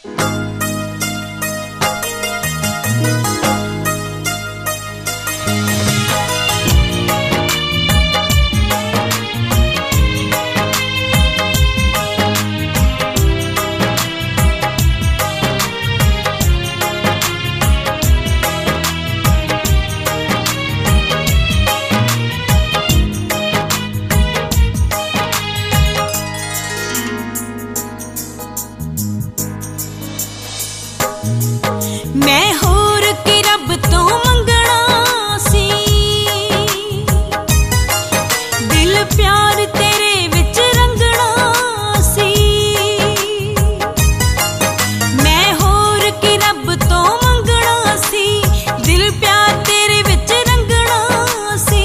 मैं होर की रब तो मंगना सी, दिल प्यार तेरे विच रंगना सी। मैं होर की रब तो मंगना सी, दिल प्यार तेरे विच रंगना सी।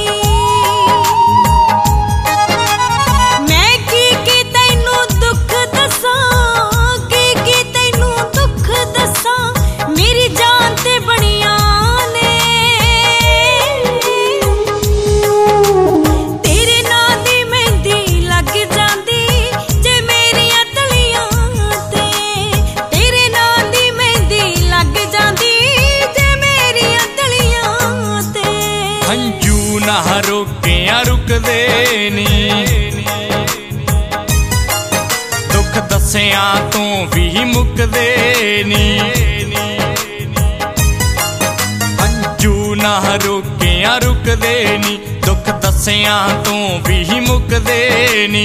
मैं की तैनू दुख दसां, की तैनू दुख दसां, मेरी जान ते बनिया ने तेरे नां दी मेहंदी लग जांदी जे मेरियां तलियां ते, तेरे नां दी मेहंदी लग जांदी जे मेरियां तलियां ते। हंजू ना रोकियां रुकदे नी, दुख दसियां तो भी मुकदे नी। ना रोकियां रुकदे नी, दुख दसियां तो भी मुकदे नी।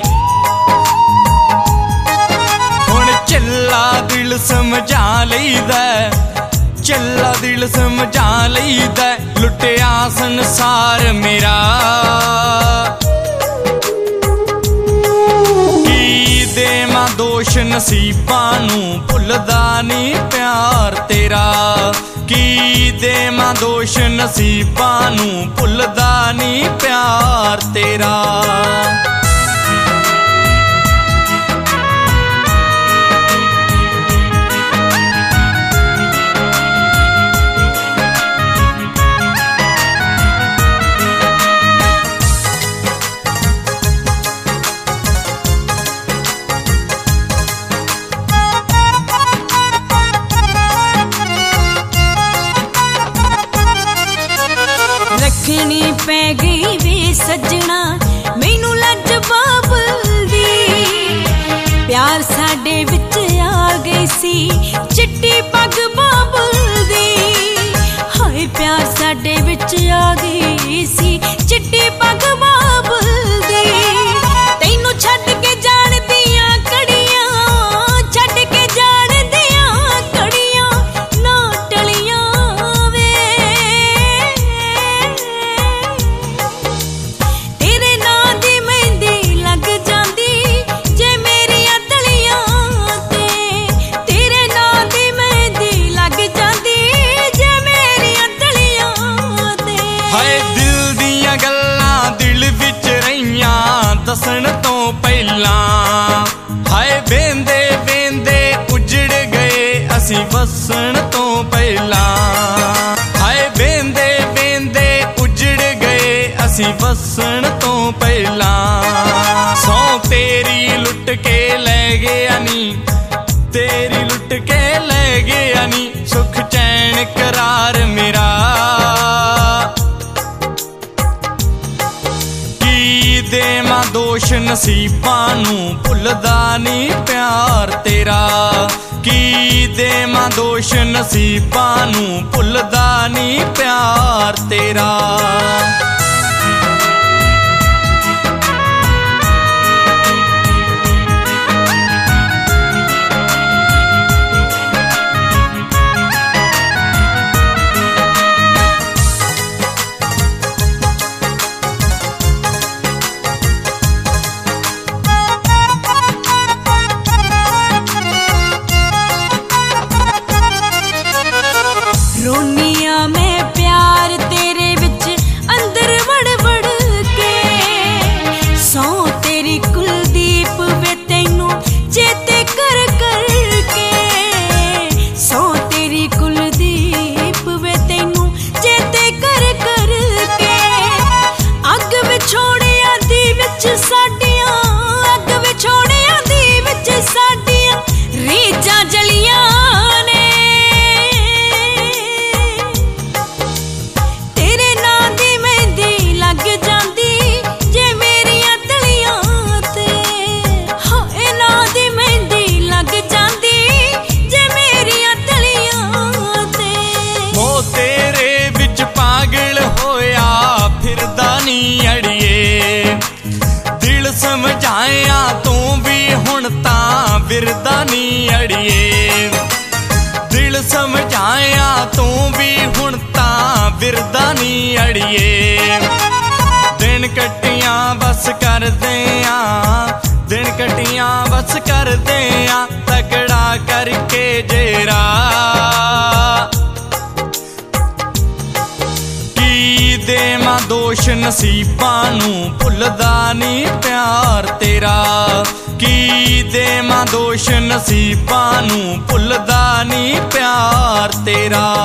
हुण चिल्ला दिल समझा लईदा, चिल्ला दिल समझा लईदा, लुटिया संसार मेरा। की देवां दोष नसीबां नूं भुलदा नी प्यार तेरा। की देवां दोष नसीबां नूं भुलदा नी प्यार तेरा। रखनी पै गई वे सजना मैनू लज बाबल दी, प्यार साडे विच आ गई सी चिट्टी पग बाबल दी। हाय प्यार साडे विच आ गई सी चिट्टी पग बाबल दी। तैनू छड्ड के जान दियां कड़ियां, छड्ड के जान दियां कड़ियां ना टलियां वे। तेरे नां दी मेहंदी लग जांदी जे मेरियां तलियां ते, तेरे नां दी मेहंदी लग जांदी जे मेरियां तलियां ते। हाय दिल दियां गल्लां दिल विच रहियां दसन तो पहलां। हाय वेंदे वेंदे उजड़ गए असीं वसन तो पहलां। हाय वेंदे वेंदे उजड़ गए असीं वसन तो पहलां। सौ तेरी लुट के ले गया नी, तेरी लुट के ले गया नी, सुख चैन करार मेरा। की देवां दोष नसीबां नूं भुलदा नी प्यार तेरा। की देवां दोष नसीबां नूं भुलदा नी प्यार तेरा। रोनिया मैं प्यार तेरे विच अंदर विरदा नी अड़िए दिल समझाया तू भी हुण तां विरदा नी अड़िए दिन कट्टियां बस कर देया दिन कट्टियां बस कर देया तगड़ा करके जेरा की देवां दोष नसीबां नूं भुलदा नी प्यार तेरा की देवां दोष नसीबां नूं भुलदा नी प्यार तेरा।